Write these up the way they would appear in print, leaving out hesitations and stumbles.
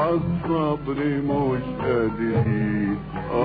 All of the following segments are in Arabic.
عالصبر مش قادرين،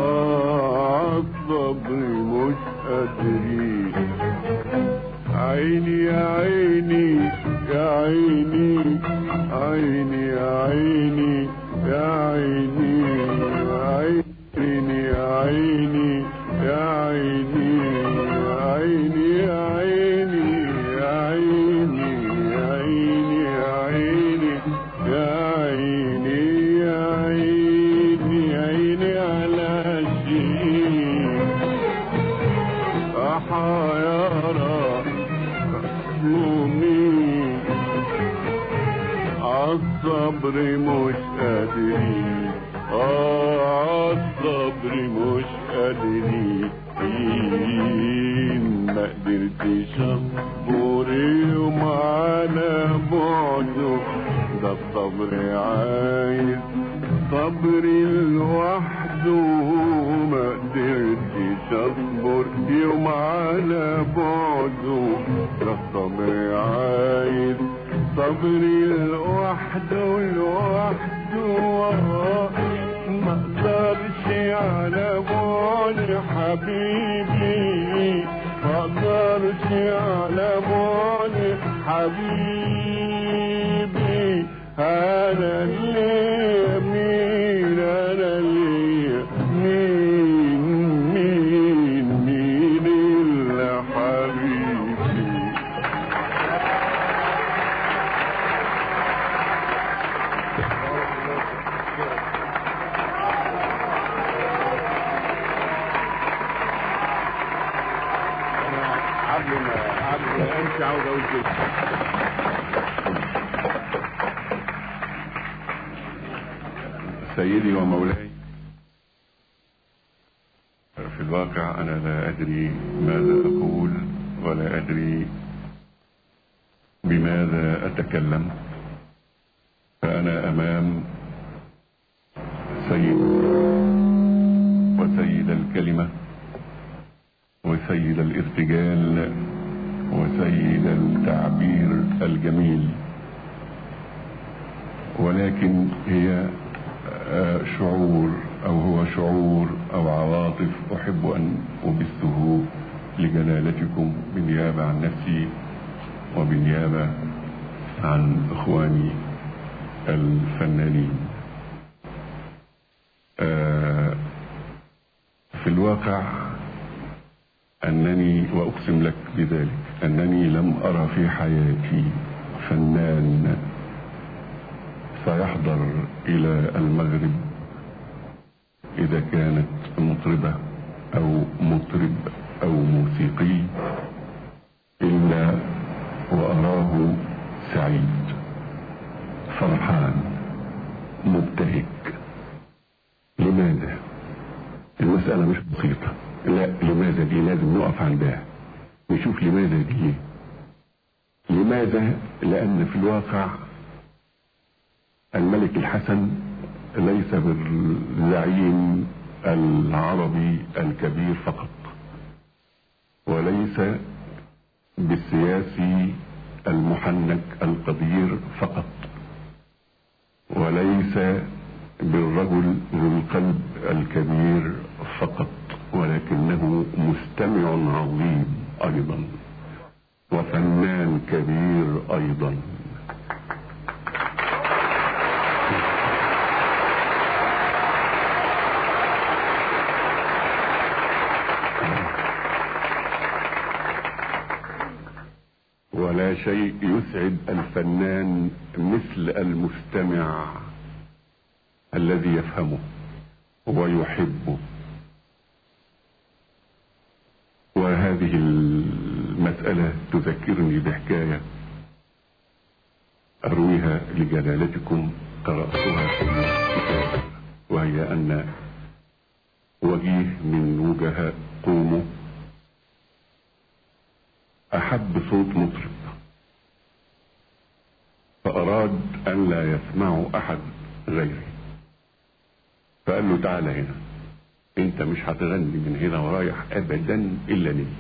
عالصبر مش قادرين. عيني يا عيني يا عيني، عيني يا عيني يا عيني، عيني يا عيني يا عيني، عيني يا عيني يا عيني، عيني يا عيني يا عيني، يا عيني عيني على شيء حيارى مؤمنين. عالصبر مش قادرين، عالصبر مش قادرين. ما قدرتش اصبر يوم على بعده، ده الصبر عايز صبر لوحده. ما قدرتش اصبر يوم على بعده، ده الصبر عايز صبر لوحده لوحده. ما اقدرش على بعد حبيبي، ما اقدرش على بعد حبيبي. انا اللي مين، انا اللي مين، مين مين الا حبيبي. قبل ما امشي عاوز اقول كده. سيدي ومولاي، في الواقع انا لا ادري ماذا اقول ولا ادري بماذا اتكلم. فانا امام سيد وسيد الكلمة وسيد الارتجال وسيد التعبير الجميل، ولكن هي شعور أو هو شعور أو عواطف أحب أن أبثه لجلالتكم بالنيابة عن نفسي وبالنيابة عن إخواني الفنانين. في الواقع أنني وأقسم لك بذلك أنني لم أرى في حياتي فنان سيحضر إلى المغرب إذا كانت مطربة أو مطرب أو موسيقي إلا وأراه سعيد فرحان مبتهج. لماذا؟ المسألة مش بسيطة، لا، لماذا دي لازم نقف عندها نشوف لماذا دي. لماذا؟ لأن في الواقع الملك الحسن ليس بالزعيم العربي الكبير فقط، وليس بالسياسي المحنك القدير فقط، وليس بالرجل ذو القلب الكبير فقط، ولكنه مستمع عظيم أيضا وفنان كبير أيضا. ولا شيء يسعد الفنان مثل المستمع الذي يفهمه ويحبه. وهذه المسألة تذكرني بحكاية أرويها لجلالتكم قرأتها في الكتاب، وهي أن وجيه من وجهاء قومه أحب صوت مطرب، فأراد أن لا يسمعه أحد غيري، فقال له تعالى هنا، انت مش هتغني من هنا ورايح ابدا الا لي،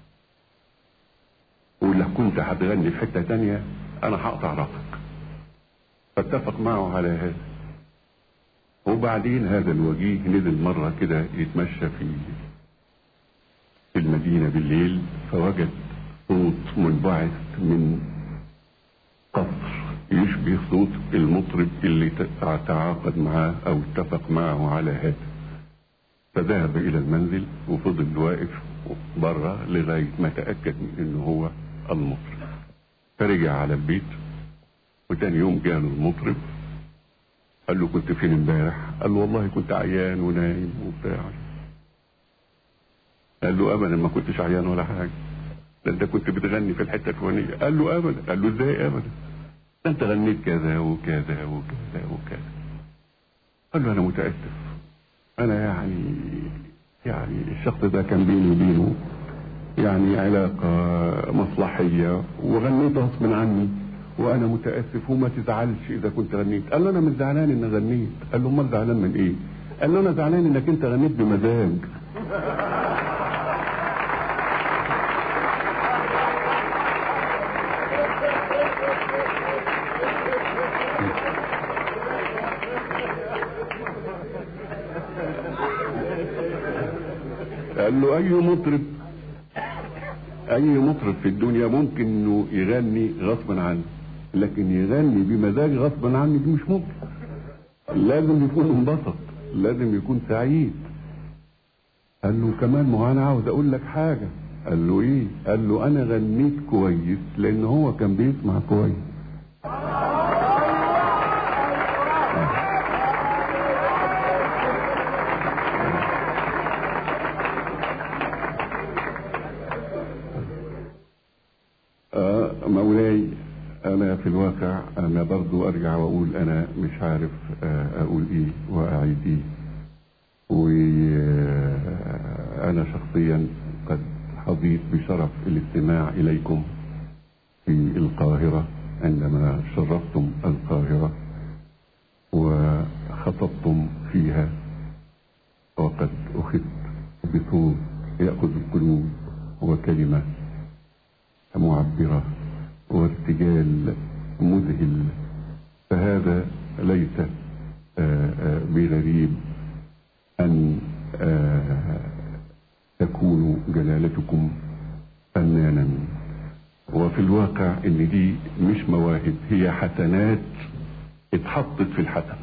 ولو كنت هتغني في حته تانية انا هقطع راسك. فاتفق معه على هذا، وبعدين هذا الوجيه نزل مرة كده يتمشى في المدينة بالليل، فوجد صوت منبعث من قصر يشبه صوت المطرب اللي تعاقد معاه او اتفق معه على هذا. فذهب الى المنزل وفضل واقف بره لغاية ما تأكد من انه هو المطرب. فرجع على البيت، وتاني يوم جاله المطرب قال له كنت فين امبارح؟ قال له والله كنت عيان ونايم وبتاع. قال له ابدا ما كنتش عيان ولا حاجه، ده انت كنت بتغني في الحته الفلانيه. قال له ابدا. قال له ازاي ابدا؟ ده انت غنيت كذا وكذا وكذا وكذا. قال له انا متاسف، انا يعني الشخص ده كان بيني وبينه يعني علاقه مصلحيه، وغنيت غصب عني، وانا متاسف وما تزعلش اذا كنت غنيت. قال له انا مش زعلان ان غنيت. قال له امال زعلان من ايه؟ قال له انا زعلان انك انت غنيت بمزاج. قال له اي مطرب في الدنيا ممكن انه يغني غصبا عنه، لكن يغني بمزاج غصبا عنه دي مش ممكن. لازم يكون انبسط، لازم يكون سعيد. قال له كمان ما انا عاوز اقول لك حاجه. قال له ايه؟ قال له انا غنيت كويس لان هو كان بيسمع كويس. مولاي انا في الواقع انا برضو ارجع واقول انا مش عارف اقول ايه واعيد ايه. وانا شخصيا قد حظيت بشرف الاستماع اليكم في القاهرة عندما شرفتم القاهرة وخطبتم فيها، وقد اخذت بصوت يأخذ القلوب وكلمة معبرة وارتجال مذهل. فهذا ليس بغريب أن تكونوا جلالتكم فنانا. وفي الواقع ان دي مش مواهب، هي حسنات اتحطت في الحسن.